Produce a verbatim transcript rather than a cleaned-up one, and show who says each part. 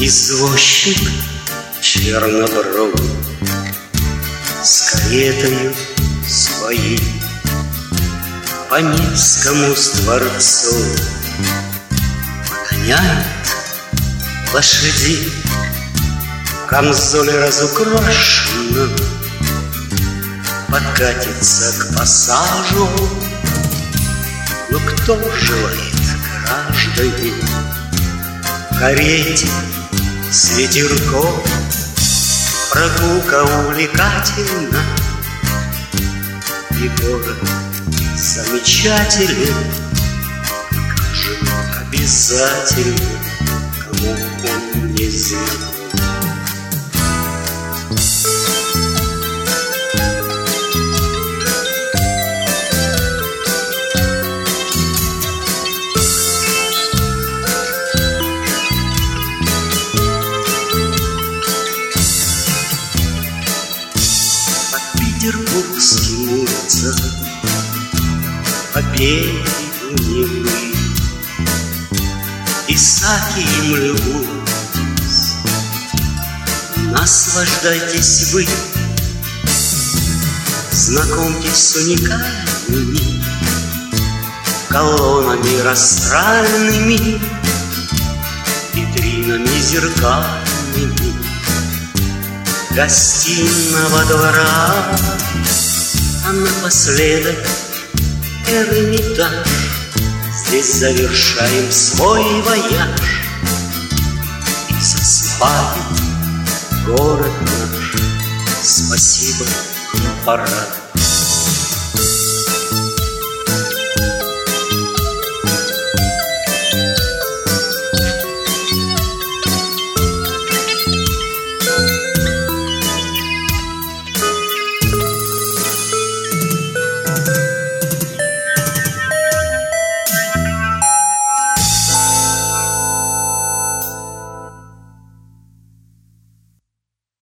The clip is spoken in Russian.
Speaker 1: Извозчик чернобровый с каретою своей по Невскому с дворцу гоняет лошадей. В камзоле разукрашенном подкатится к пассажу. Но кто желает, граждане, в карете с ветерком? Прогулка увлекательна, и город замечателен. Покажем обязательно, кому он не знаком. Петербургским улицам по берегу Невы Исаакием любуюсь. Наслаждайтесь вы, знакомьтесь с уникальными колоннами растральными, витринами зеркальными гостиного двора. А напоследок Эрмитаж. Здесь завершаем свой вояж, и засыпает город наш. Спасибо, пора.